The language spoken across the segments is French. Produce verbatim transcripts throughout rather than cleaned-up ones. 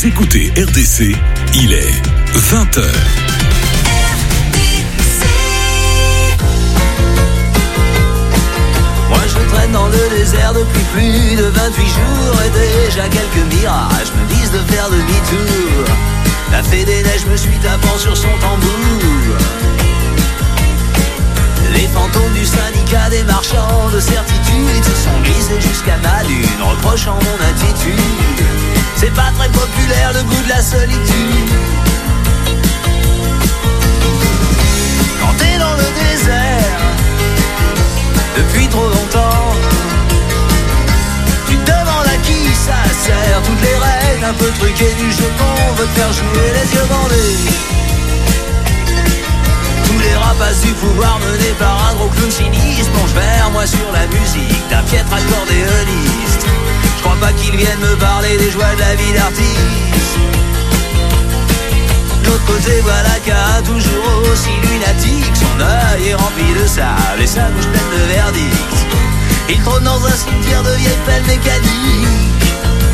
Vous écoutez R D C, il est vingt heures. Moi je traîne dans le désert depuis plus de vingt-huit jours et déjà quelques mirages me disent de faire demi-tour. La fée des neiges me suit tapant sur son tambour. Les fantômes du syndicat des marchands de certitude se sont glissés jusqu'à ma lune, reprochant mon attitude. C'est pas très populaire le goût de la solitude. Quand t'es dans le désert depuis trop longtemps, tu te demandes à qui ça sert. Toutes les règles un peu truquées du jeu qu'on veut te faire jouer les yeux bandés. Tous les rapaces du pouvoir menés par un gros clown sinistre plongent vers moi sur la musique d'un piètre accordéoniste. Je crois pas qu'ils viennent me parler des joies de la vie d'artiste. De l'autre côté voilà qu'un toujours aussi lunatique, son œil est rempli de sable et sa bouche pleine de verdict. Il trône dans un cimetière de vieilles pelles mécaniques.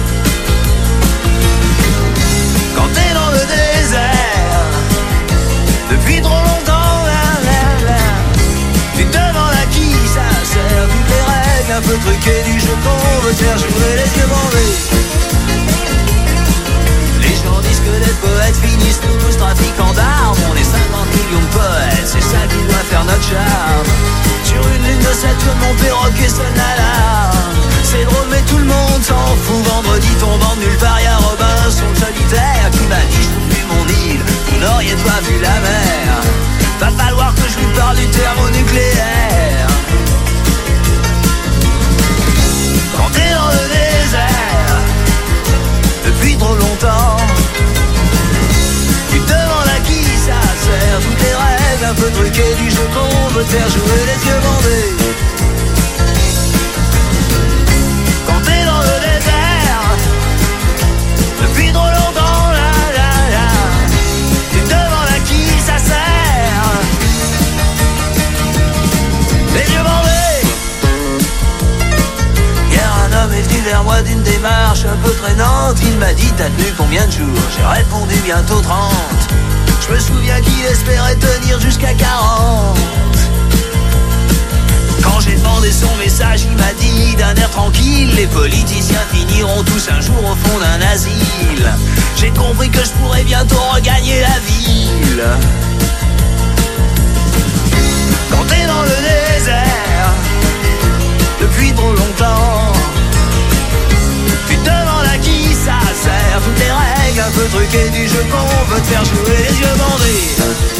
Quand t'es dans le désert depuis trop longtemps, là, là, là, tu te demandes à qui ça sert. Toutes les règles un peu truquées du jeu qu'on veut te faire jouer les yeux bandés. Les gens disent que les poètes finissent tous trafiquants d'armes. On est cinquante millions de poètes, c'est ça qui doit faire notre charme. Sur une lune de Saturne, mon perroquet sonne l'alarme. C'est drôle mais tout le monde s'en fout. Vendredi tombant de nulle part, y'a Robinson solitaire qui m'a dit je trouve plus mon île. Vous n'auriez pas vu la mer. Va falloir que je lui parle du thermonucléaire. Quand t'es dans le désert depuis trop longtemps, tu te demandes à qui ça sert. Toutes les règles un peu truquées du jeu qu'on veut te faire jouer les yeux bandés. Quand t'es dans le désert depuis trop longtemps, là, là, là, tu te demandes à qui ça sert. Les yeux bandés. Hier un homme est venu vers moi d'une démarche un peu traînante. Il m'a dit t'as tenu combien de jours? J'ai répondu bientôt trente. Je me souviens qu'il espérait tenir jusqu'à quarante. Quand j'ai demandé son message, il m'a dit d'un air tranquille les politiciens finiront tous un jour au fond d'un asile. J'ai compris que je pourrais bientôt regagner la ville. Quand t'es dans le désert depuis trop longtemps, tu te demandes à qui ça sert. Toutes les règles un peu truquées du jeu qu'on veut te faire jouer les yeux bandés.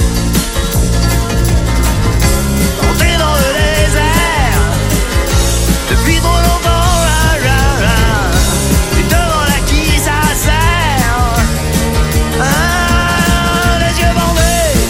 Quand t'es dans le désert depuis trop longtemps, là, là, là, tu te demandes à qui ça sert. Ah, les yeux bandés.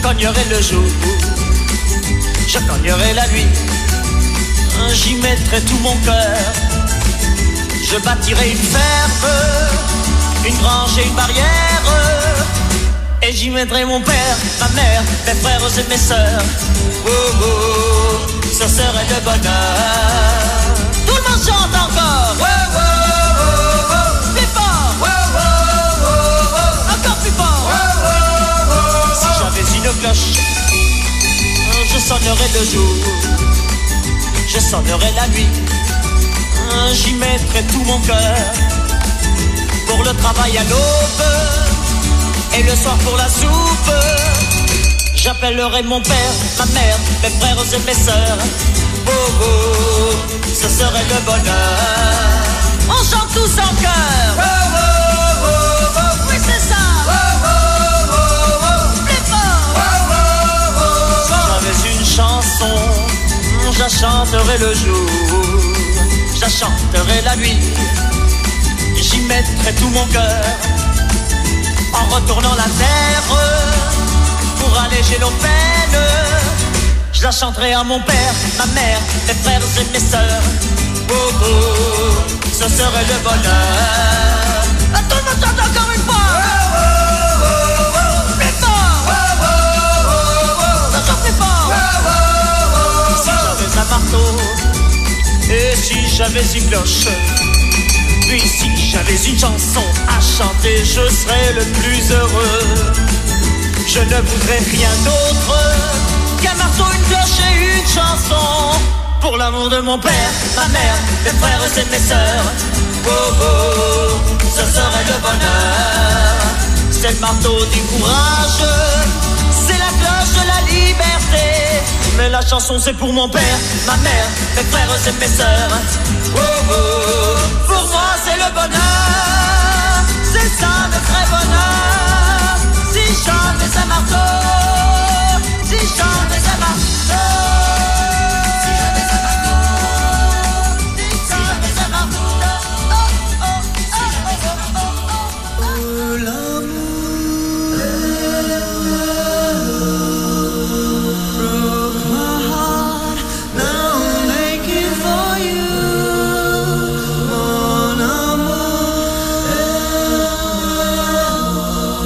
cognerai le jour, je cognerai la nuit, j'y mettrai tout mon cœur. Je bâtirai une ferme, une grange et une barrière, et j'y mettrai mon père, ma mère, mes frères et mes sœurs. Oh oh, ce serait le bonheur. Tout le monde chante encore. Oh oh oh oh, plus fort. Oh oh oh oh, encore plus fort. Oh oh oh, si j'avais une cloche, je sonnerais le jour, je sonnerais la nuit, j'y mettrais tout mon cœur. Pour le travail à l'aube et le soir pour la soupe, j'appellerai mon père, ma mère, mes frères et mes sœurs. Oh oh, ce serait le bonheur. On chante tous en chœur. Oh oh oh oh, oui c'est ça. Oh oh oh oh, plus fort. Oh oh oh, si j'avais une chanson, je la chanterai le jour, je la chanterai la nuit, j'y mettrai tout mon cœur. En retournant la terre, pour alléger nos peines, je la chanterai à mon père, ma mère, mes frères et mes sœurs. Oh oh, ce serait le bonheur. À tout le monde chante encore une fois. Oh oh oh oh, plus fort. Oh oh oh oh, ça chante plus fort. Oh oh oh, si j'avais un marteau et si j'avais une cloche, puis si j'avais une chanson à chanter, je serais le plus heureux. Je ne voudrais rien d'autre qu'un marteau, une cloche et une chanson. Pour l'amour de mon père, ma mère, mes frères et mes sœurs. Oh oh, ce serait le bonheur. C'est le marteau du courage, c'est la cloche de la liberté. Mais la chanson c'est pour mon père, ma mère, mes frères et mes sœurs. Oh oh, pour moi c'est le bonheur, c'est ça le vrai bonheur. Si j'avais un marteau, si j'avais un marteau, si j'avais un marteau, si j'avais un marteau. Oh oh oh oh oh oh oh, l'amour broke my heart, now I'm aching for you. Mon amour,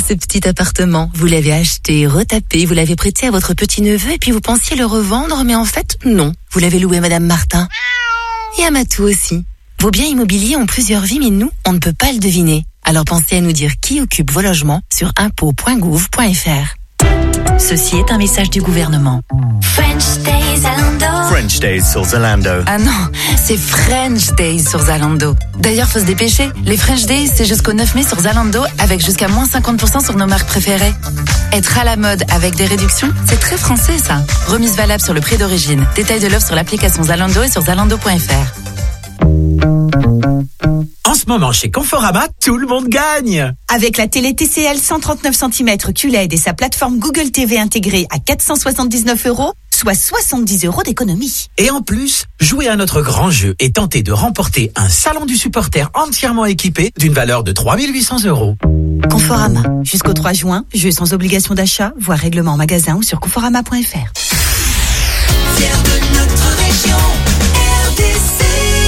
ce petit appartement. Vous l'avez acheté, retapé, vous l'avez prêté à votre petit-neveu et puis vous pensiez le revendre, mais en fait, non. Vous l'avez loué à Madame Martin. Et à Matou aussi. Vos biens immobiliers ont plusieurs vies, mais nous, on ne peut pas le deviner. Alors pensez à nous dire qui occupe vos logements sur impôts point gouv point fr. Ceci est un message du gouvernement. French Days Zalando. French Days sur Zalando. Ah non, c'est French Days sur Zalando. D'ailleurs, faut se dépêcher. Les French Days, c'est jusqu'au neuf mai sur Zalando, avec jusqu'à moins cinquante pour cent sur nos marques préférées. Être à la mode avec des réductions, c'est très français ça. Remise valable sur le prix d'origine. Détail de l'offre sur l'application Zalando et sur zalando point fr. En ce moment, chez Conforama, tout le monde gagne! Avec la télé T C L cent trente-neuf centimètres Q L E D et sa plateforme Google T V intégrée à quatre cent soixante-dix-neuf euros, soit soixante-dix euros d'économie. Et en plus, jouez à notre grand jeu et tentez de remporter un salon du supporter entièrement équipé d'une valeur de trois mille huit cents euros. Conforama. Jusqu'au trois juin, jeu sans obligation d'achat, voire règlement en magasin ou sur conforama point fr. Fier de notre région, R D C.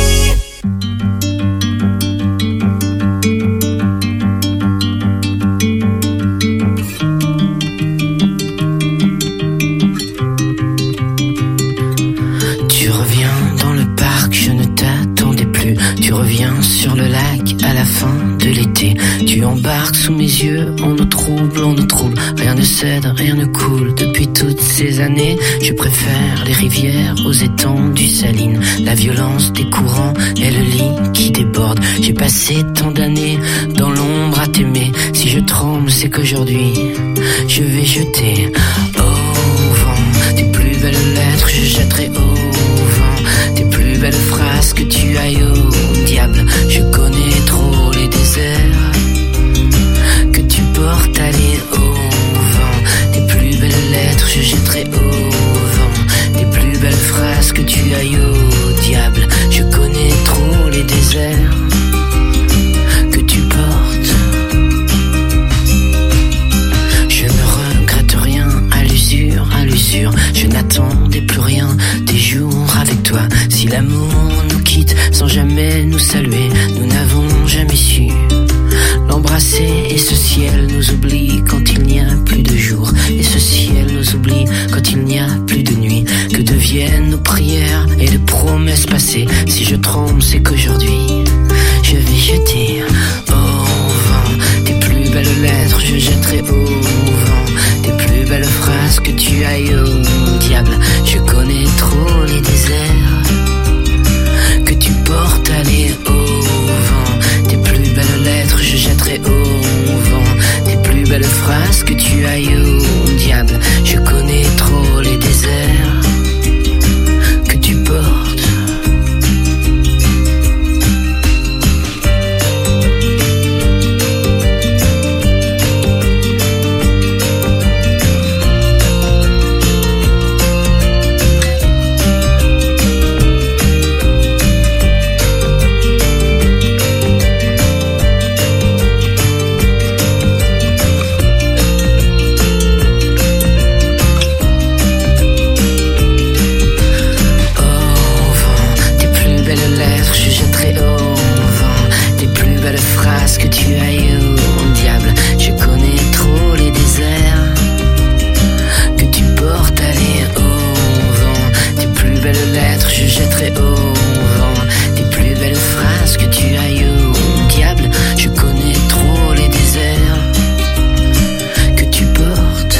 Tu reviens sur le lac à la fin de l'été. Tu embarques sous mes yeux en eau trouble, en eau trouble. Rien ne cède, rien ne coule depuis toutes ces années. Je préfère les rivières aux étendues salines. La violence des courants est le lit qui déborde. J'ai passé tant d'années dans l'ombre à t'aimer. Si je tremble, c'est qu'aujourd'hui je vais jeter au vent tes plus belles lettres. Je jetterai au vent tes plus belles phrases que tu ailles au diable. Je connais trop les déserts que tu portes. Aller au vent tes plus belles lettres. Je jetterai au vent tes plus belles phrases que tu ailles au diable. Je connais trop les déserts que tu portes. Je ne regrette rien à l'usure, à l'usure. Je n'attendais plus rien des jours avec toi. Si l'amour nous quitte sans jamais nous saluer, nous n'avons jamais su l'embrasser. Et ce ciel nous oublie quand il n'y a plus de jour. Et ce ciel nous oublie quand il n'y a plus de nuit. Que deviennent nos prières et les promesses passées? Si je tremble, c'est qu'aujourd'hui je vais jeter au vent tes plus belles lettres. Je jetterai au vent tes plus belles phrases que tu ailles au diable. Je connais trop les déserts que tu portes. Aller au vent tes plus belles lettres. Je jetterai au vent tes plus belles phrases que tu ailles au diable. Je connais trop les déserts que tu portes. Que tu ailles au diable. Je connais trop les déserts que tu portes. Aller au vent tes plus belles lettres. Je jetterai au vent tes plus belles phrases que tu ailles au diable. Je connais trop les déserts que tu portes.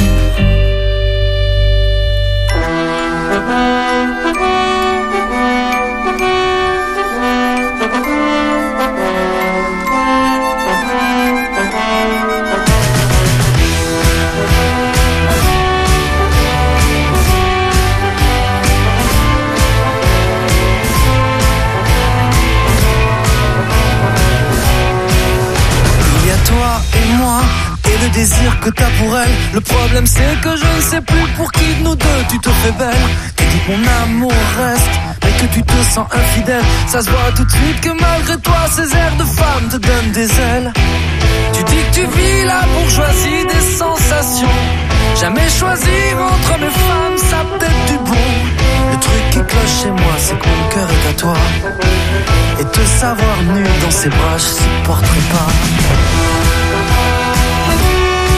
Le désir que t'as pour elle. Le problème c'est que je ne sais plus pour qui de nous deux tu te fais belle. Tu dis que mon amour reste, mais que tu te sens infidèle. Ça se voit tout de suite que malgré toi ces airs de femme te donnent des ailes. Tu dis que tu vis la bourgeoisie des sensations. Jamais choisir entre mes femmes, ça peut-être du bon. Le truc qui cloche chez moi, c'est que mon cœur est à toi. Et te savoir nu dans ses bras, je supporterai pas.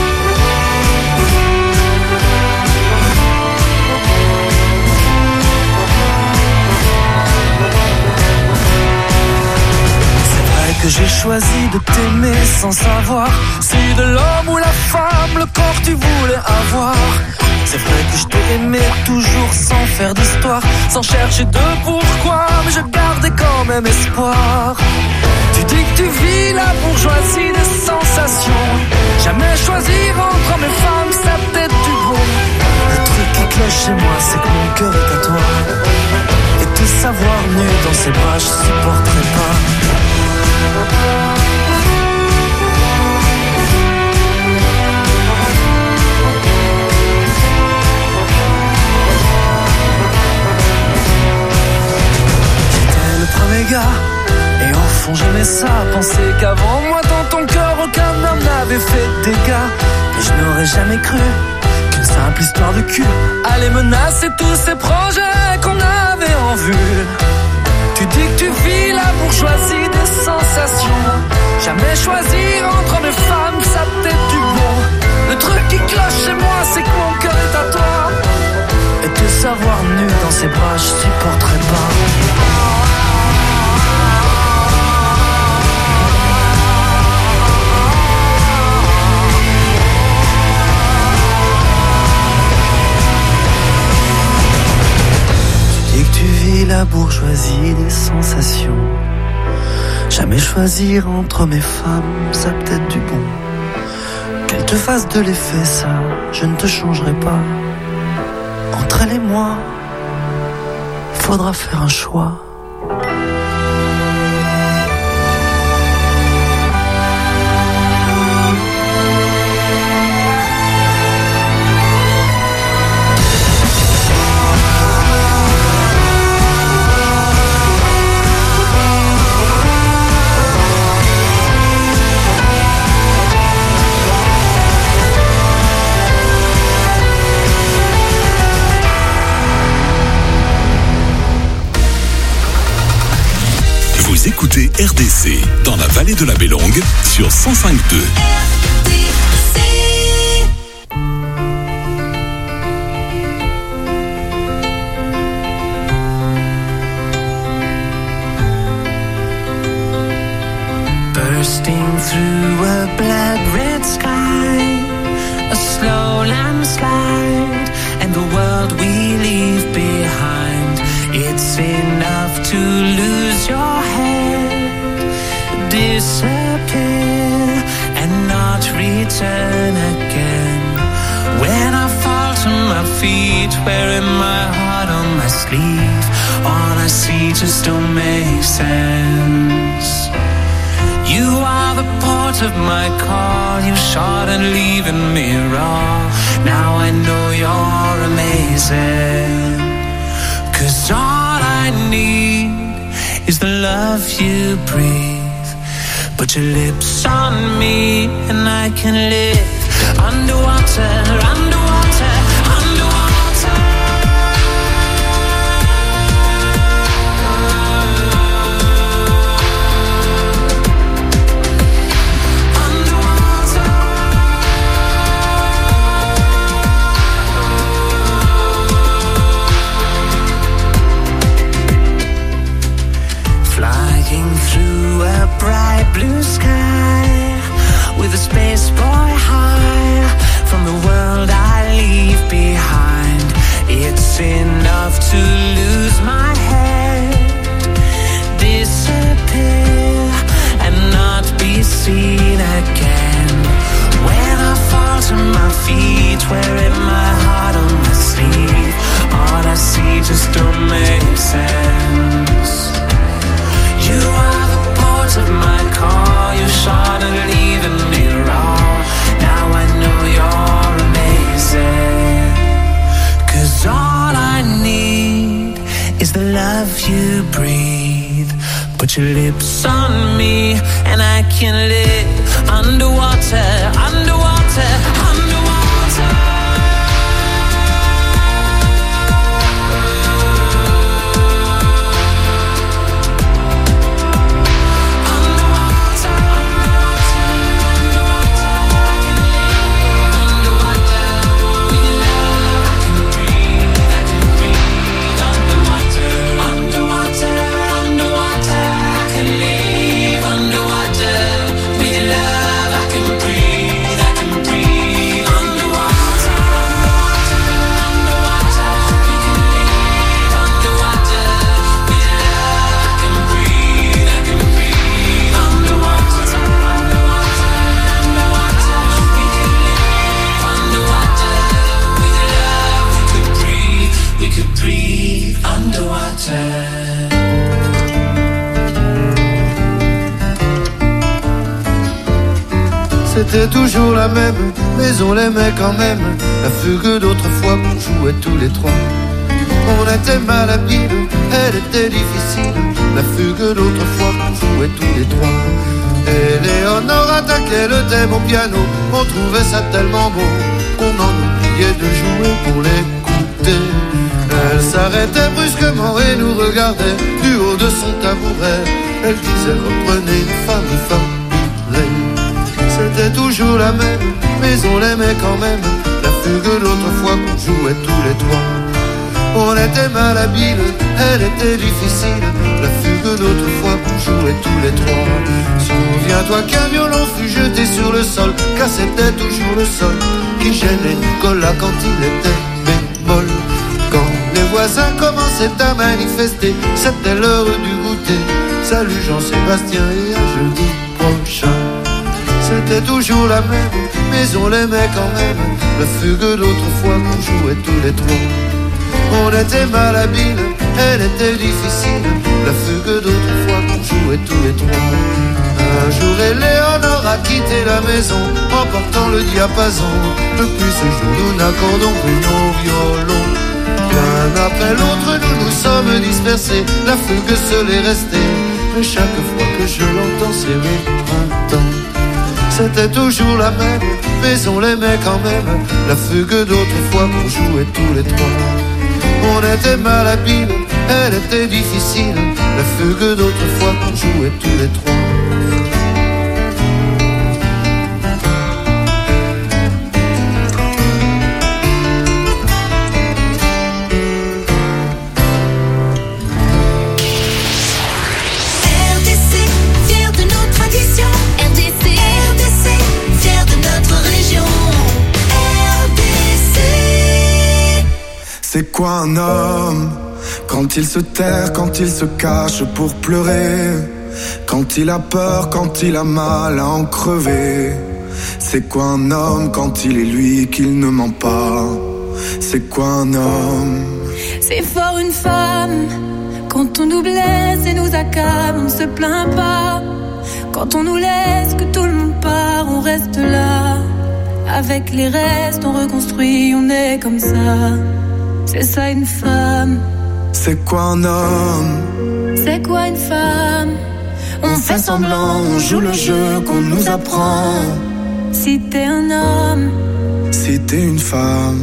j'ai choisi de t'aimer sans savoir si de l'homme ou la femme le corps tu voulais avoir. C'est vrai que je t'ai aimé toujours sans faire d'histoire, sans chercher de pourquoi, mais je gardais quand même espoir. Tu dis que tu vis la bourgeoisie des sensations, jamais choisir entre mes femmes, ça peut-être du bon. Le truc qui cloche chez moi, c'est que mon cœur est à toi, et te savoir nu dans ses bras, je supporterai pas. J'étais le premier gars, et au fond j'aimais ça, penser qu'avant moi dans ton cœur aucun homme n'avait fait de dégâts. Mais je n'aurais jamais cru qu'une simple histoire de cul allait menacer tous ces projets qu'on avait en vue. Tu dis que tu vis la bourgeoisie des sensations, jamais choisir entre mes femmes, ça peut-être du bon. Le truc qui cloche chez moi, c'est que mon cœur est à toi, et te savoir nu dans ses bras, je supporterai pas. La bourgeoisie des sensations, jamais choisir entre mes femmes, ça peut-être du bon. Qu'elle te fasse de l'effet, ça, je ne te changerai pas. Entre elle et moi, il faudra faire un choix. Vous écoutez R D C dans la vallée de la Bélongue sur cent cinq point deux. Bursting through a blood red sky, a slow landslide, and the world we leave behind. It's enough to lose your head, disappear, and not return again. When I fall to my feet, wearing my heart on my sleeve, all I see just don't make sense. You are the port of my call, you shot and leaving me raw. Now I know you're amazing, 'cause all I need is the love you breathe. Put your lips on me and I can live underwater, underwater, underwater. Through a bright blue sky, with a space boy high, from the world I leave behind. It's enough to lose my head, disappear, and not be seen again. When I fall to my feet, wearing my heart on my sleeve, all I see just don't make sense. You are the port of my call, you shot and leaving me raw. Now I know you're amazing, 'cause all I need is the love you breathe. Put your lips on me and I can live underwater, underwater, underwater. Underwater, C'était toujours la même, mais on l'aimait quand même. La fugue d'autrefois qu'on jouait tous les trois. On était malhabiles, elle était difficile. La fugue d'autrefois qu'on jouait tous les trois. Éléonore attaquait le thème au piano. On trouvait ça tellement beau qu'on en oubliait de jouer pour l'écouter. Elle s'arrêtait brusquement et nous regardait du haut de son tabouret. Elle disait reprenez une femme, une femme. C'était toujours la même, mais on l'aimait quand même. La fugue d'autrefois qu'on jouait tous les trois. On était malhabiles, elle était difficile. La fugue d'autrefois qu'on jouait tous les trois. Souviens-toi qu'un violon fut jeté sur le sol, car c'était toujours le sol qui gênait Nicolas quand il était bémol. Quand les voisins commençaient à manifester, c'était l'heure du goûter. Salut Jean-Sébastien et à jeudi prochain. C'était toujours la même, mais on l'aimait quand même. La fugue d'autrefois qu'on jouait tous les trois. On était malhabiles, elle était difficile. La fugue d'autrefois qu'on jouait tous les trois. Un jour Éléonore a quitté la maison en portant le diapason. Depuis ce jour nous n'accordons plus nos violons. L'un après l'autre nous nous sommes dispersés. La fugue seule est restée, mais chaque fois que je l'entends c'est mes printemps. C'était toujours la même, mais on l'aimait quand même. La fugue d'autrefois qu'on jouait tous les trois. On était malhabiles, elle était difficile. La fugue d'autrefois qu'on jouait tous les trois. C'est quoi un homme? Quand il se terre, quand il se cache pour pleurer, quand il a peur, quand il a mal à en crever. C'est quoi un homme quand il est lui qu'il ne ment pas? C'est quoi un homme? C'est fort une femme quand on nous blesse et nous accable, on ne se plaint pas. Quand on nous laisse, que tout le monde part, on reste là. Avec les restes, on reconstruit, on est comme ça. C'est ça une femme. C'est quoi un homme? C'est quoi une femme? On fait semblant, on joue le jeu qu'on nous apprend. Si t'es un homme, si t'es une femme.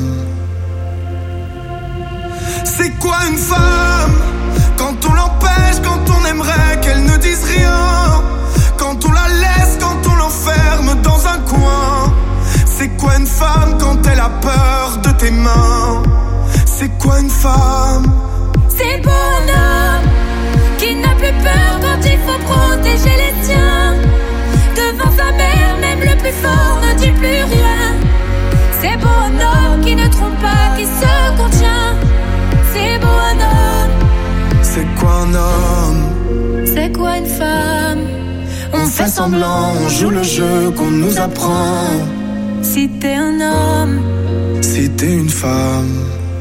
C'est quoi une femme? Quand on l'empêche, quand on aimerait qu'elle ne dise rien, quand on la laisse, quand on l'enferme dans un coin. C'est quoi une femme quand elle a peur de tes mains? C'est quoi une femme? C'est pour un homme qui n'a plus peur quand il faut protéger les siens. Devant sa mère, même le plus fort ne dit plus rien. C'est pour un homme qui ne trompe pas, qui se contient. C'est pour un homme. C'est quoi un homme? C'est quoi une femme? On fait semblant, on joue le jeu qu'on nous apprend. Si t'es un homme, si t'es une femme.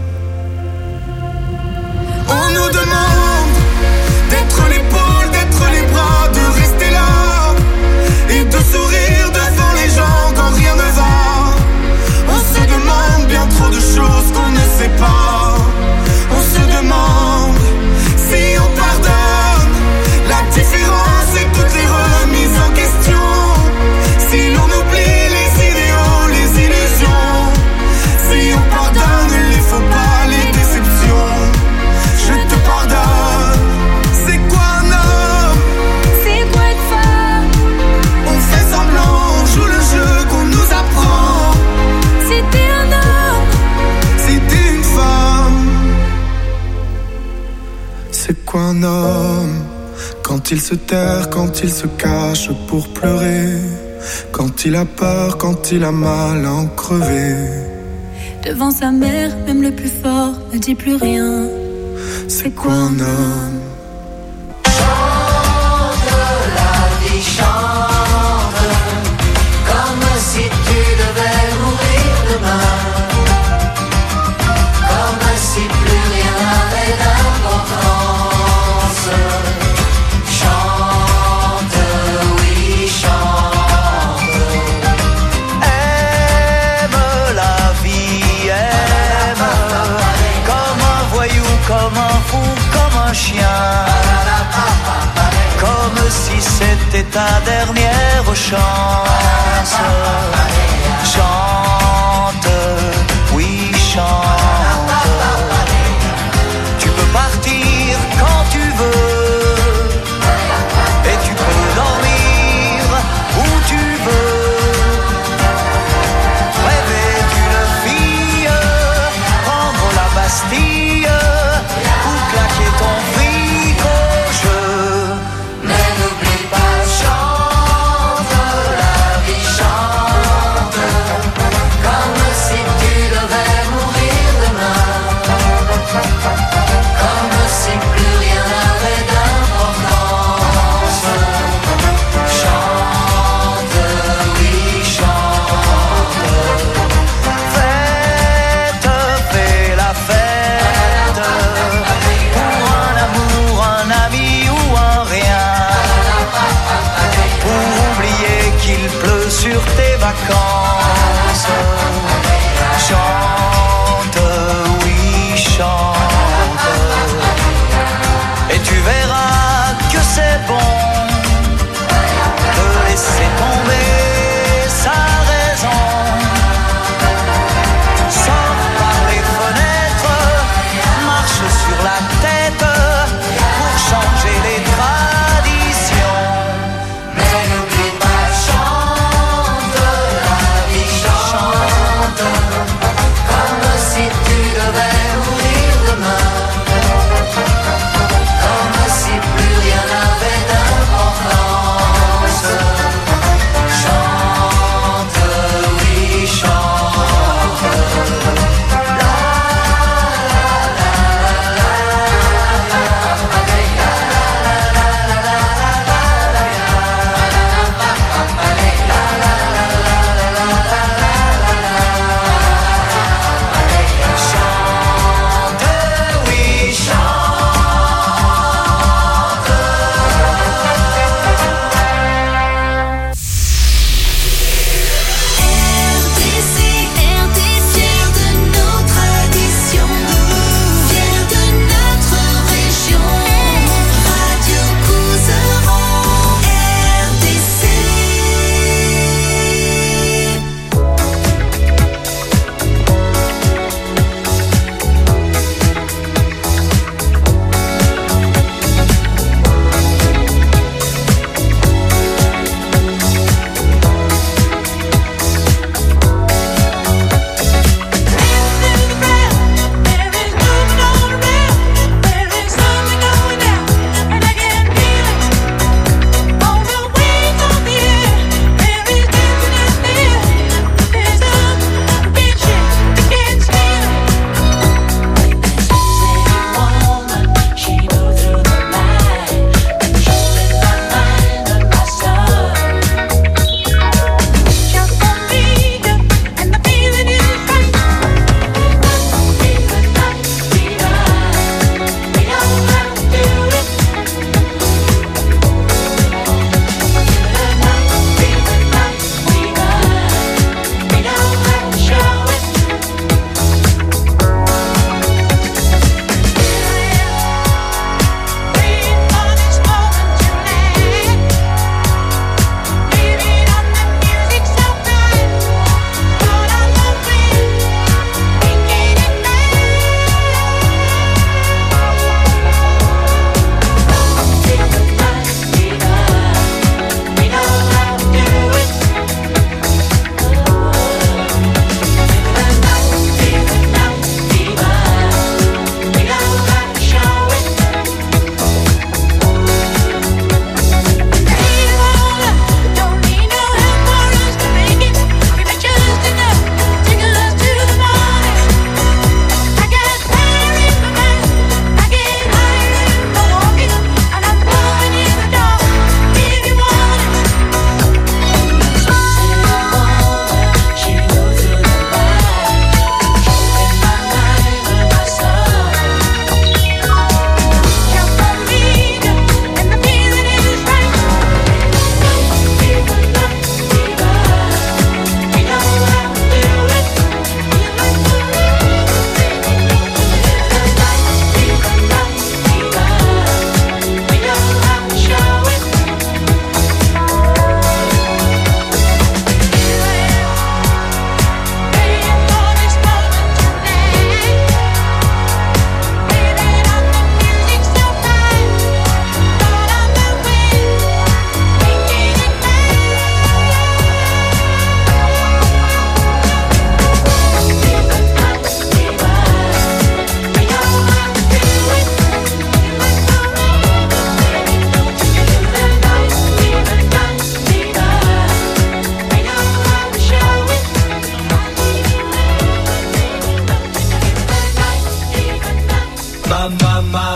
On nous demande d'être l'épaule, d'être les bras, de rester là et de sourire devant les gens quand rien ne va. On se demande bien trop de choses qu'on ne sait pas. On se demande si on pardonne la différence et toutes les remises en question. Si l'on oublie les idéaux, les illusions. Si on pardonne les faux pas, les déceptions. Je te pardonne. C'est quoi un homme? C'est quoi une femme? On fait semblant, on joue le jeu qu'on nous apprend. Si t'es un homme, si t'es une femme. C'est quoi un homme? Quand il se terre, quand il se cache pour pleurer, quand il a peur, quand il a mal à en crever. Devant sa mère, même le plus fort ne dit plus rien. C'est quoi un homme? Chante la vie, chante, comme si tu devais mourir demain, comme si plus rien n'avait d'importance. Chante, oui, chante, comme un chien, comme si c'était ta dernière chance. Chante, oui chante. Tu peux partir quand tu veux, et tu peux dormir où tu veux. Rêver d'une fille, prendre la Bastille, ou claquer ton fric au jeu. Mais n'oublie pas, chante, la vie chante, comme si tu devais mourir demain, comme si plus rien n'avait d'importance. Chante, oui chante. Fête, fais la fête, pour un amour, un ami ou un rien, pour oublier qu'il pleut sur tes vacances. Chante, oui chante, et tu verras que c'est bon de laisser tomber sa raison. Sors par les fenêtres, marche sur la tête pour changer les traditions. Mais n'oublie pas, chante, la vie chante.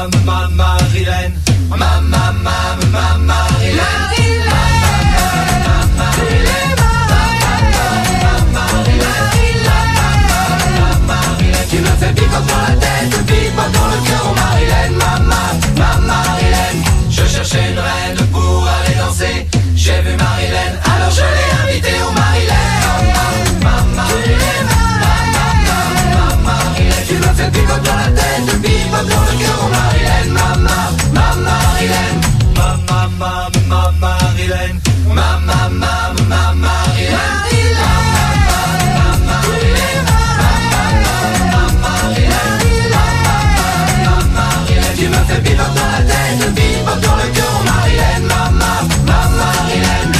ma Marilène, ma ma ma ma Marilène. Tu me fais bip dans la tête, bip dans le cœur, oh Marilène, maman, ma Marilène. Je cherchais une reine pour aller danser. J'ai vu Marilène, alors je l'ai invitée, oh Marilène, ma Marilène, ma Marilène. Tu me fais bip dans la tête, bip dans le cœur, oh Marilène, maman, ma Marilène, ma ma ma ma Marilène, ma ma ma ma Marilène. Tu me fais bip dans la tête, bip dans le cœur, oh Marilène, maman, ma Marilène.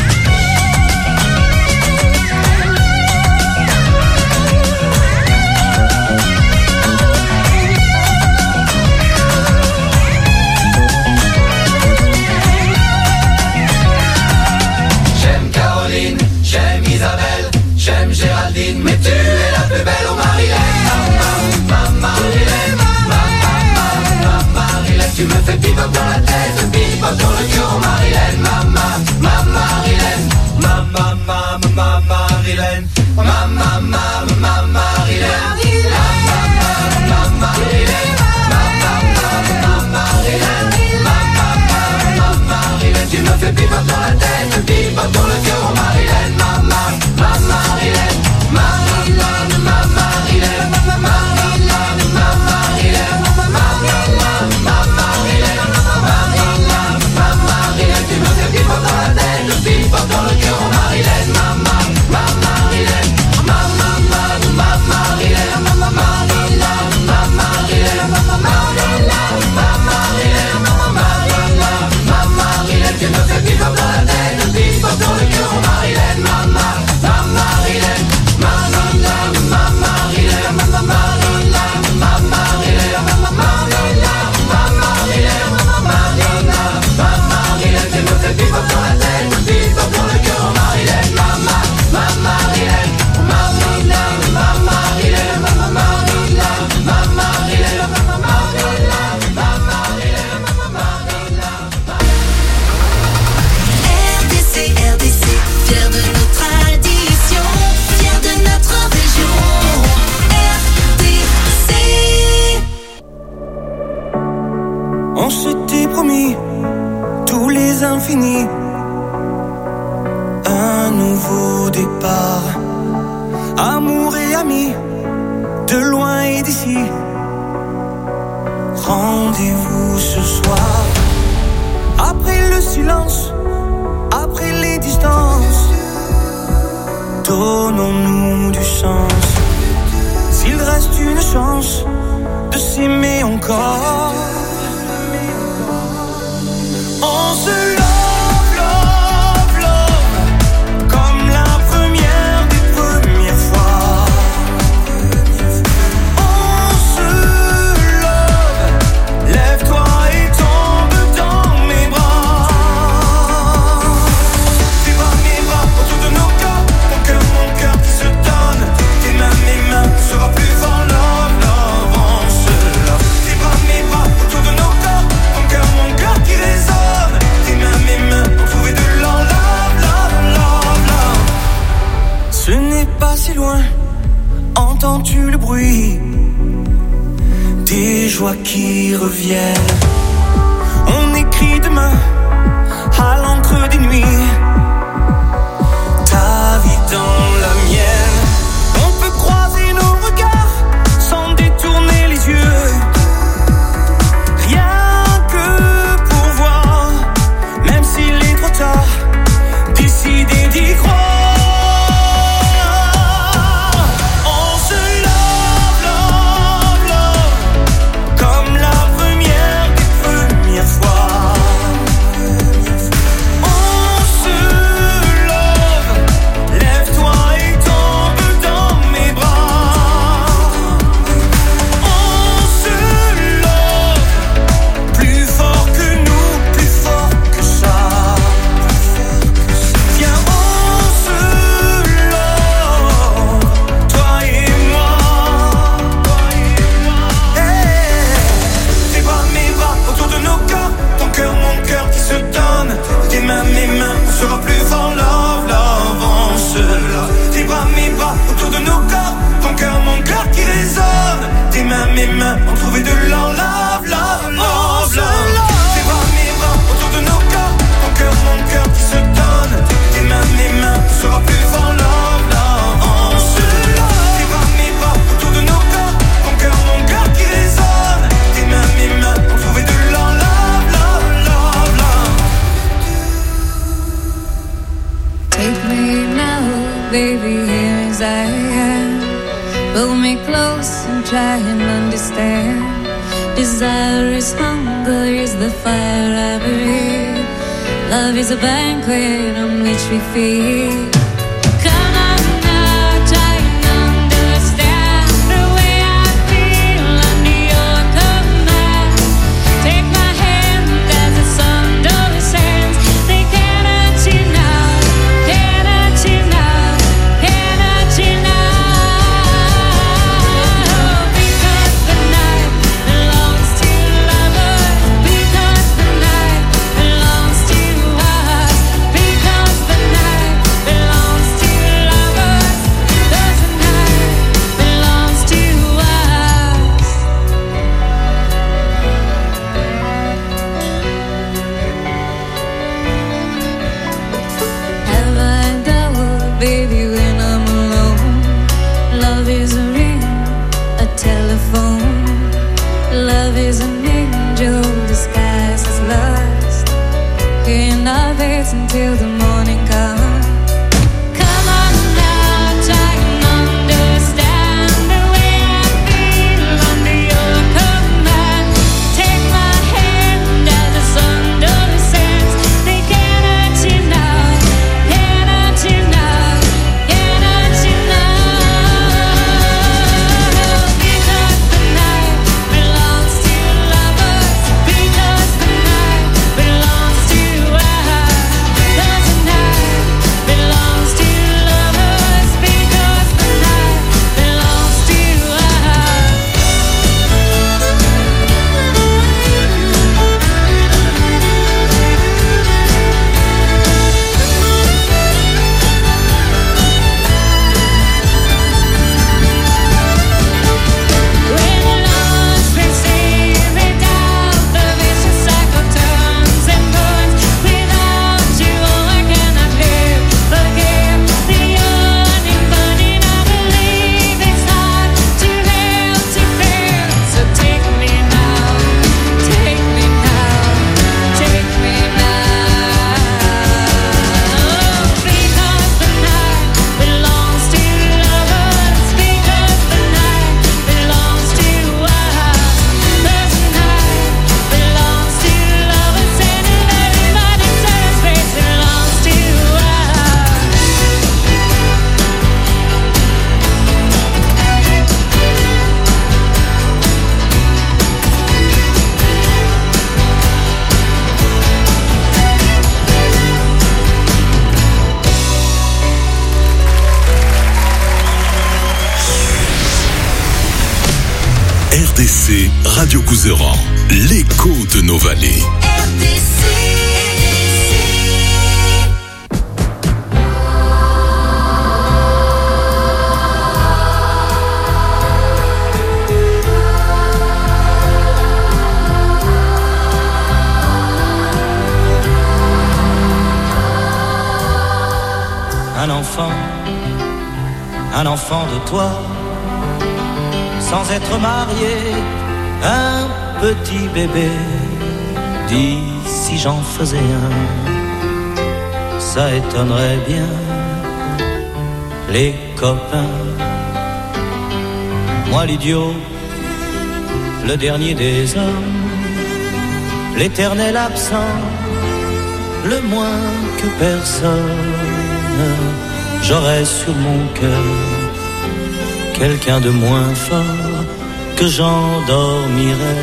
J'aime Caroline, j'aime Isabelle, j'aime Géraldine, mais tu es la plus belle, oh Marilène, ma Marilène, ma Marilène. Tu me fais bip dans la tête, bip dans le cœur, oh Marilène, ma ma Marilène, ma ma ma ma Marilène, ma ma ma ma Marilène, ma ma ma Marilène, ma ma ma Marilène, ma ma ma Marilène. Tu me fais bip dans la tête, bip dans le cœur, oh Marilène, ma ma ma Marilène, Marilène, ma Marilène, ma Marilène, ma Marilène, ma Marilène, ma Marilène, ma Marilène. Tu me fais bip dans la tête, bip dans le cœur, oh Marilène, ma ma ma Marilène, ma ma ma ma Marilène, ma Marilène, ma Marilène, ma Marilène, ma Marilène, ma Marilène. Tu me fais bip dans la tête, bip dans le cœur, oh Marilène, ma ma ma Marilène, ma Marilène, ma Marilène, ma Marilène, ma Marilène, ma Marilène, ma Marilène, ma Marilène. Tu me fais bip dans la tête, bip dans le cœur, oh Marilène, ma ma ma Marilène, Marilène, ma Marilène, ma Marilène, ma Marilène, ma Marilène, ma Marilène, ma Marilène. R D C, R D C, fier de nos traditions, fier de notre région. R D C. On s'était promis tous les infinis, un nouveau départ, amour et amis, de loin et d'ici. Rendez-vous ce soir, après le silence, après les distances, donnons-nous du sens. S'il reste une chance de s'aimer encore, on se love, love, love, comme la première des premières fois. On se love, lève-toi et tombe dans mes bras. Tes bras, mes bras, autour de nos corps, mon cœur, mon cœur qui se donne. Tes mains, mes mains, sera plus fort, love, love, on se love. Tes bras, mes bras, autour de nos corps, mon cœur, mon cœur qui résonne. Ce n'est pas si loin, entends-tu le bruit des joies qui reviennent? On écrit demain à l'encre des nuits ta vie dans la mienne. On peut croiser nos regards sans détourner les yeux, rien que pour voir, même s'il est trop tard, décider d'y croire. Lève-toi baby, here as I am. Pull me close and try and understand. Desire is hunger, is the fire I breathe. Love is a banquet on which we feed. Come on now, try and understand the way I feel under your command. Take my hand as the sun descends. They cannot you now, cannot you now, cannot you now. Because the night belongs to lovers. Because the night belongs to us. Because the night belongs to lovers. Because the night belongs to us. Have I doubt, baby, when I'm alone? Love is a ring, a telephone. Love is an angel disguised as lust. In our beds until the morning comes. Come on now, try and understand the way I feel under your command. Take my hand as the sun descends. They cannot you now, cannot you now, cannot you now. Because the night belongs to lovers. Because the night belongs to us. Because the night belongs to lovers. Because the night belongs to us. When love's been saved without the vicious cycle turns and burns. Without you, I cannot live. Forgive the yearning, burning. I believe it's hard to help to bear. So take me now, take me now, take me now. Because the night belongs to lovers. Because the night belongs to us. Because the night belongs to lovers. And everybody turns face belongs to us. R D C Radio Couseran, l'écho de nos vallées. Un enfant, un enfant de toi, sans être marié, un petit bébé. Dis si j'en faisais un, ça étonnerait bien les copains. Moi l'idiot, le dernier des hommes, l'éternel absent, le moins que personne. J'aurais sur mon cœur quelqu'un de moins fort que j'endormirais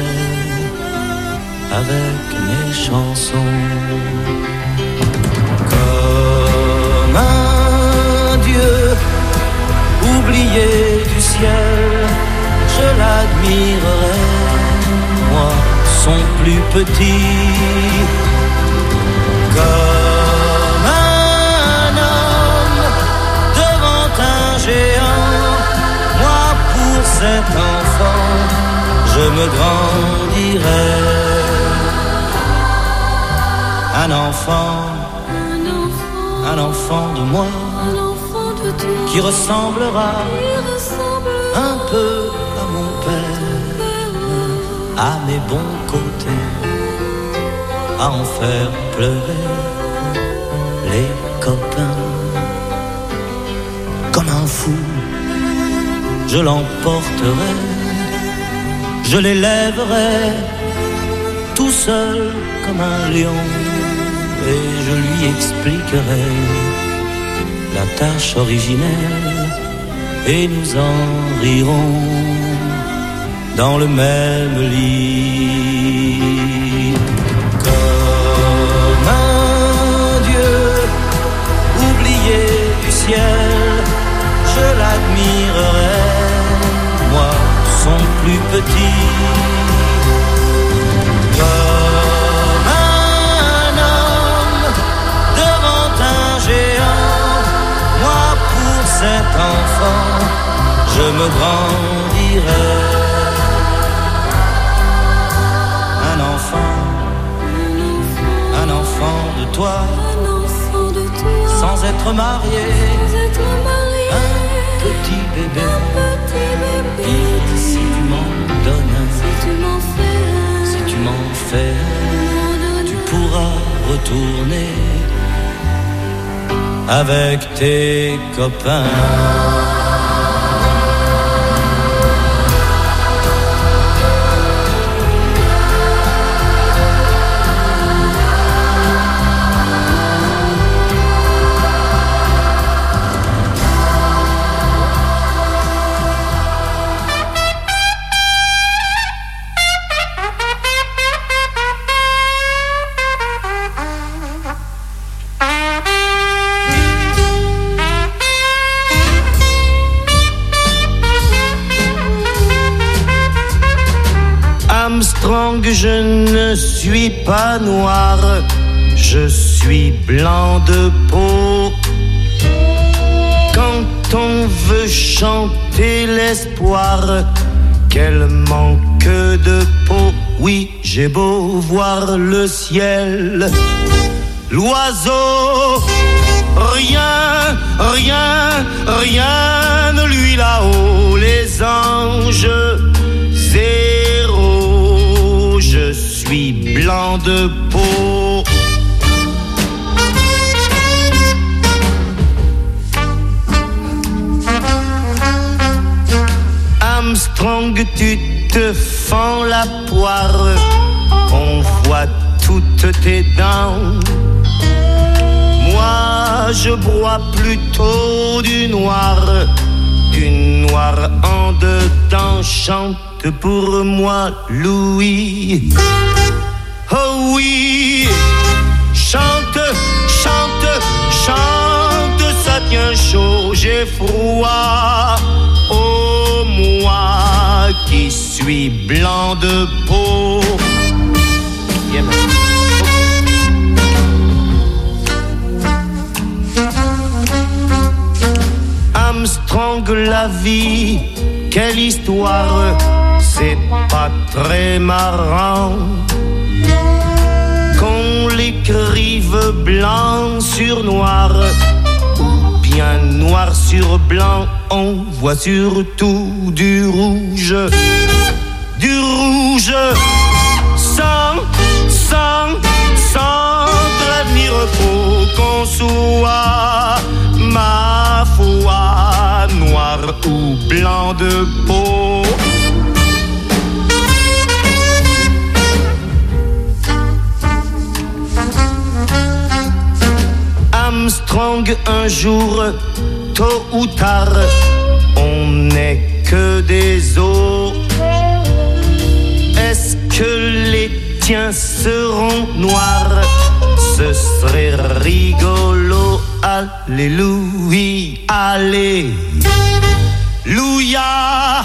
avec mes chansons. Comme un dieu oublié du ciel, je l'admirerais, moi, son plus petit. Comme un homme devant un géant, moi pour cet enfant, je me grandirais. Un enfant, un enfant de moi, qui ressemblera un peu à mon père, à mes bons côtés, à en faire pleurer les copains. comme un fou. Je l'emporterai, je l'élèverai, tout seul comme un lion, et je lui expliquerai la tâche originelle, et nous en rirons dans le même lit. Comme un dieu oublié du ciel, je l'admirerai, moi son plus petit. Comme un homme devant un géant, moi pour cet enfant je me brandirai. Un enfant, un enfant de toi, sans être marié, un petit bébé, et si tu m'en donnes, si tu m'en fais, tu pourras retourner avec tes copains. Armstrong, je ne suis pas noir, je suis blanc de peau. Quand on veut chanter l'espoir, quel manque de peau. Oui, j'ai beau voir le ciel, l'oiseau, rien, rien, rien ne lui là-haut. Les anges, zéro, je suis blanc de peau. Armstrong, tu te fends la poire, on voit toutes tes dents. Moi, je broie plutôt du noir, du noir en dedans. Chante pour moi, Louis. Oh oui, chante, chante, chante, ça tient chaud, j'ai froid. Oh, moi qui suis blanc de peau. Yeah, Armstrong, la vie, quelle histoire, c'est pas très marrant qu'on l'écrive blanc sur noir, ou bien noir sur blanc. On voit surtout du rouge, du rouge, sans, sans, sans prévenir faut qu'on soit, ma foi, noir ou blanc de peau. Armstrong, un jour, tôt ou tard, on n'est que des os. Est-ce que les tiens seront noirs? Ce serait rigolo. Alléluia, alléluia.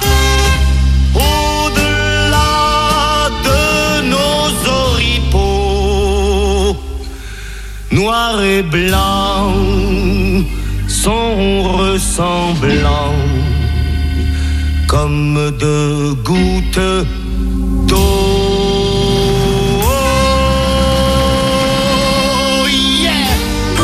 Au-delà de nos oripeaux, noir et blanc sont ressemblants comme deux gouttes d'eau. Oh, yeah!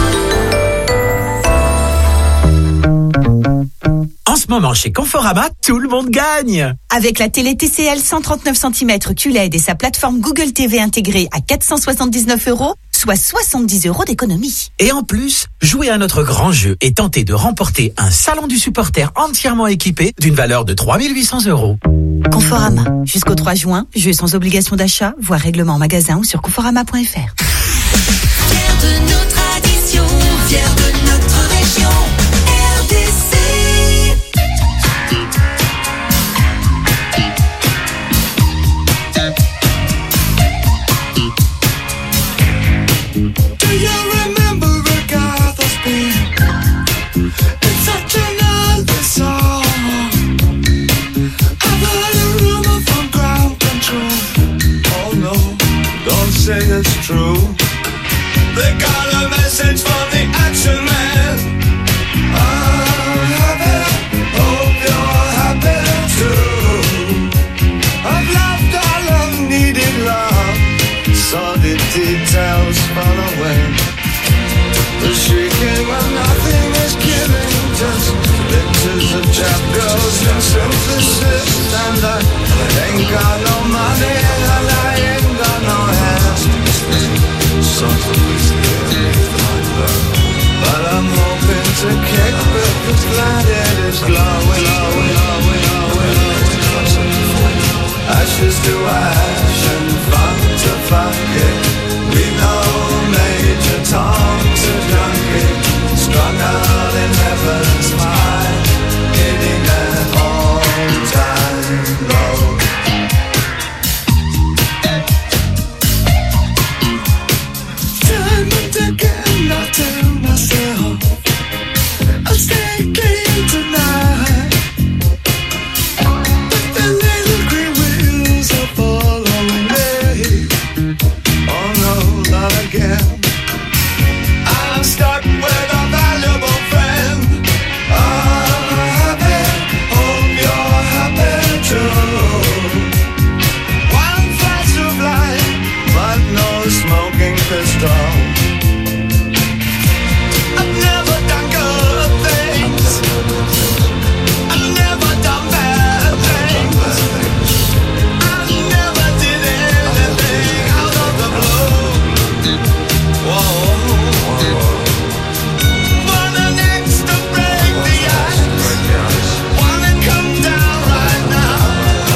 En ce moment, chez Conforama, tout le monde gagne. Avec la télé T C L cent trente-neuf centimètres Q L E D et sa plateforme Google T V intégrée à quatre cent soixante-dix-neuf euros, soit soixante-dix euros d'économie. Et en plus, jouez à notre grand jeu et tentez de remporter un salon du supporter entièrement équipé d'une valeur de trois mille huit cents euros. Conforama. Jusqu'au trois juin, jeu sans obligation d'achat, voire règlement en magasin ou sur conforama point f r. Fier de nos traditions, fier de notre région, R D C. Do you remember Agatha Spin? It's such another song. I've heard a rumor from ground control. Oh no, don't say it's true. They got a message from the action man. I'm happy, hope you're happy too. I've loved all I've needed love, saw the details fall away. The shrieking when nothing is given, just pictures of chap girls and synthesis. And I ain't got no money and I ain't got no hands. So but I'm hoping to kick back the planet is glowing, glowing, glowing, glowing. Ashes to ash and funk to funk it. We know Major Tom's a junkie, strung out in heaven's mind, hitting an all-time low. Time and again I tell myself I'll stay clean tonight, but the little green wheels are following me. Oh no, not again. I'm stuck with a valuable friend. I'm happy, hope you're happy too. One flash of light, but no smoking pistol. I've never done good things, I've never done bad things, I never did anything out of the blue. Whoa. Wanna next to break the ice, wanna come down right now.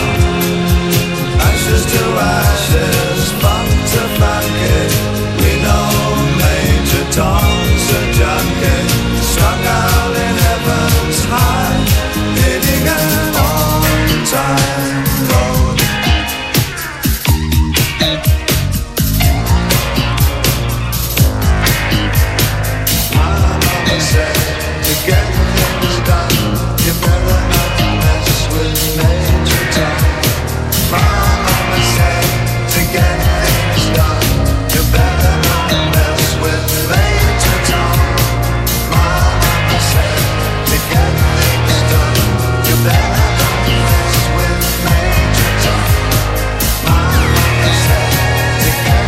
Ashes to ashes, funk to funk it. We know Major Tom's a junkie, strung out in heaven's high, hitting an all-time road. My mama said, to get things done, you better not mess with Major Tom. My mama said, to get things done, you better not mess with Major Tom. My mama said, to get things done, you better not mess with Major Tom. My mama said, to get things done,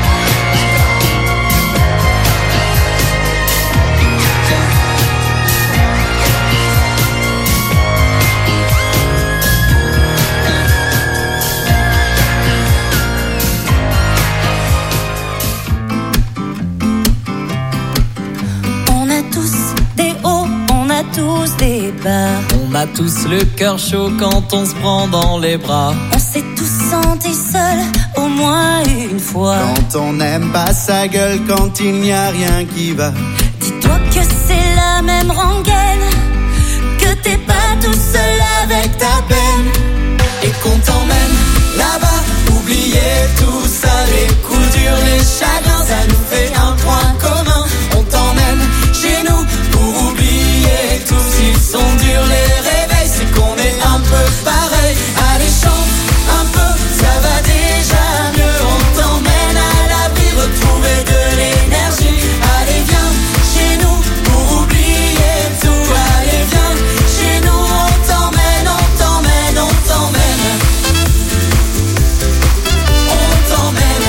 On a tous des hauts, on a tous des bas. On a tous le cœur chaud quand on se prend dans les bras. On s'est tous sentis seuls au moins une fois. Quand on n'aime pas sa gueule, quand il n'y a rien qui va. Dis-toi que c'est la même rengaine, que t'es pas tout seul avec ta peine. Et qu'on t'emmène là-bas, oubliez tout ça, les coups durs, les chagrins, ça nous fait un point commun. On t'emmène chez nous pour oublier tout. S'ils sont durs les réveils, c'est qu'on est un peu pareil. Allez chante un peu, ça va déjà mieux. On t'emmène à l'abri, retrouver de l'énergie. Allez viens chez nous pour oublier tout. Allez viens chez nous, on t'emmène, on t'emmène, on t'emmène. On t'emmène.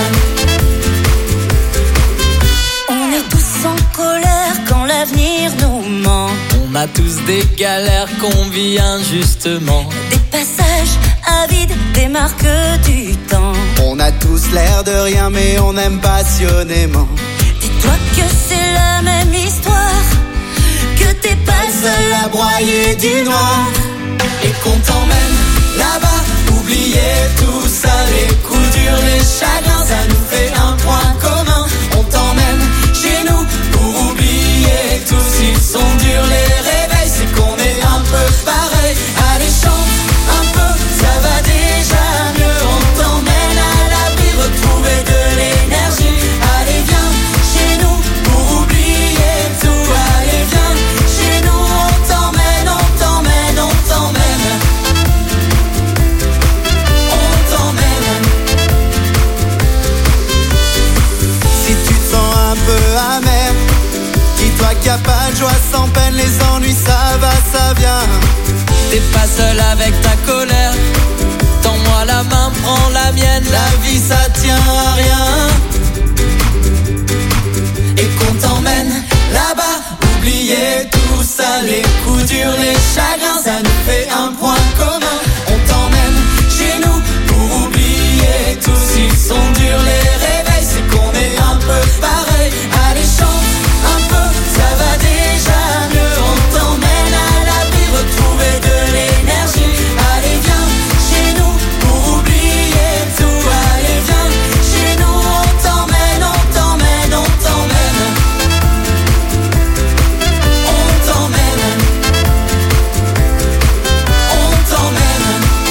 On est tous en colère quand l'avenir nous ment. On a tous des galères qu'on vit injustement. Des passages avides, des marques du temps. On a tous l'air de rien mais on aime passionnément. Dis-toi que c'est la même histoire, que t'es pas le seul à broyer du noir. Et qu'on t'emmène là-bas, oublier tout ça, les coups durs, les chagrins, ça nous fait un point commun. On t'emmène chez nous pour oublier tout. S'ils sont durs les réveils, c'est qu'on est un peu pareil. Allez chante un peu, ça va déjà mieux. On t'emmène à l'abri, retrouver de l'énergie. Allez viens chez nous pour oublier tout. Allez viens chez nous, on t'emmène, on t'emmène, on t'emmène. On t'emmène. Si tu te sens un peu amer, dis-toi qu'il n'y a pas de joie sans peine, les ennuis ça va, ça vient. T'es pas seul avec ta colère, tends-moi la main, prends la mienne. La vie ça tient à rien. Et qu'on t'emmène là-bas, oublier tout ça, les coups durs, les chagrins, ça nous fait un point commun. On t'emmène chez nous pour oublier tout. S'ils sont durs les réveils, c'est qu'on est un peu pareil. Allez chante un peu, ça va déjà mieux. On t'emmène à l'abri, retrouver de l'énergie. Allez viens chez nous pour oublier tout. Allez viens chez nous, on t'emmène, on t'emmène, on t'emmène. On t'emmène. On t'emmène.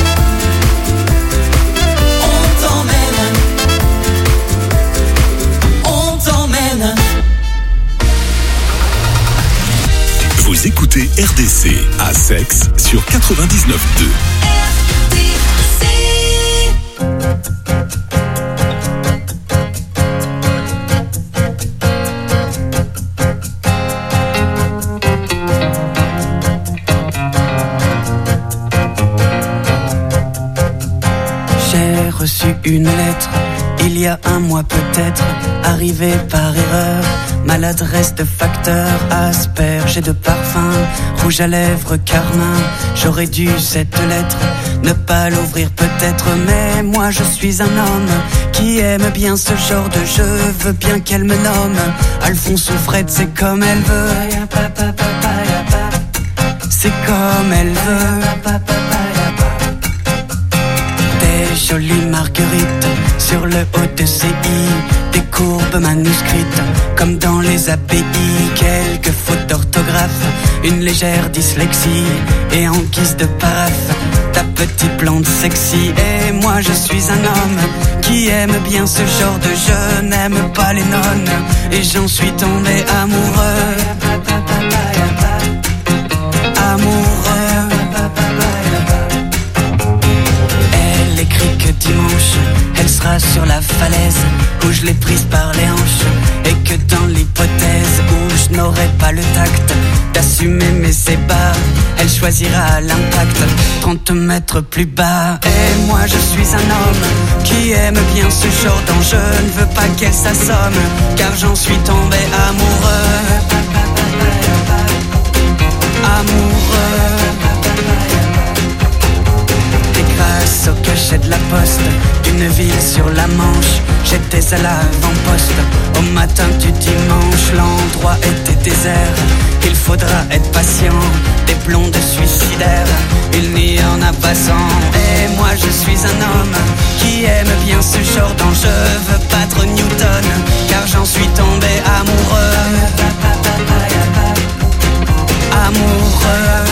On t'emmène. On t'emmène. Vous écoutez R D C à Sexe sur quatre-vingt-dix-neuf deux. J'ai reçu une lettre, il y a un mois peut-être, arrivée par erreur. Maladresse de facteur, asperge et de parfum, rouge à lèvres, carmin. J'aurais dû cette lettre ne pas l'ouvrir peut-être, mais moi je suis un homme qui aime bien ce genre de jeu. Veux bien qu'elle me nomme Alphonse ou Fred, c'est comme elle veut. C'est comme elle veut. Des jolies marguerites sur le haut de ses i, des courbes manuscrites comme dans les A P I, quelques fautes d'orthographe, une légère dyslexie, et en guise de paraphe ta petite plante sexy. Et moi je suis un homme qui aime bien ce genre de jeu, n'aime pas les nonnes, et j'en suis tombé amoureux. Amoureux. Elle écrit que dimanche elle sera sur la falaise où je l'ai prise par les hanches, et que dans l'hypothèse où je n'aurai pas le tact d'assumer mes ébats, elle choisira l'impact trente mètres plus bas. Et moi je suis un homme qui aime bien ce genre d'enjeu, ne veux pas qu'elle s'assomme car j'en suis tombé amoureux. Amoureux. Et grâce au cachet de la poste d'une ville sur la Manche, j'étais à l'avant-poste au matin du dimanche. L'endroit était désert, il faudra être patient, des blondes suicidaires, il n'y en a pas cent. Et moi je suis un homme qui aime bien ce genre d'enjeu, veux battre Newton car j'en suis tombé amoureux. Amoureux.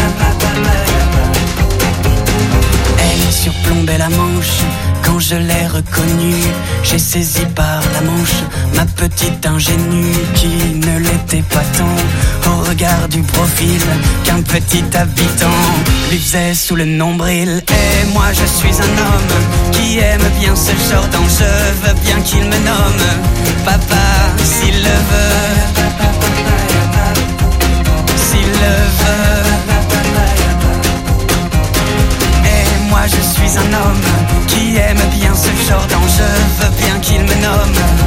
Elle surplombait la Manche quand je l'ai reconnue. J'ai saisi par la manche ma petite ingénue qui ne l'était pas tant au regard du profil qu'un petit habitant lui faisait sous le nombril. Et moi je suis un homme qui aime bien ce genre d'enjeu, veux bien qu'il me nomme papa s'il le veut. S'il le veut. Moi je suis un homme qui aime bien ce genre d'enjeu, veux bien qu'il me nomme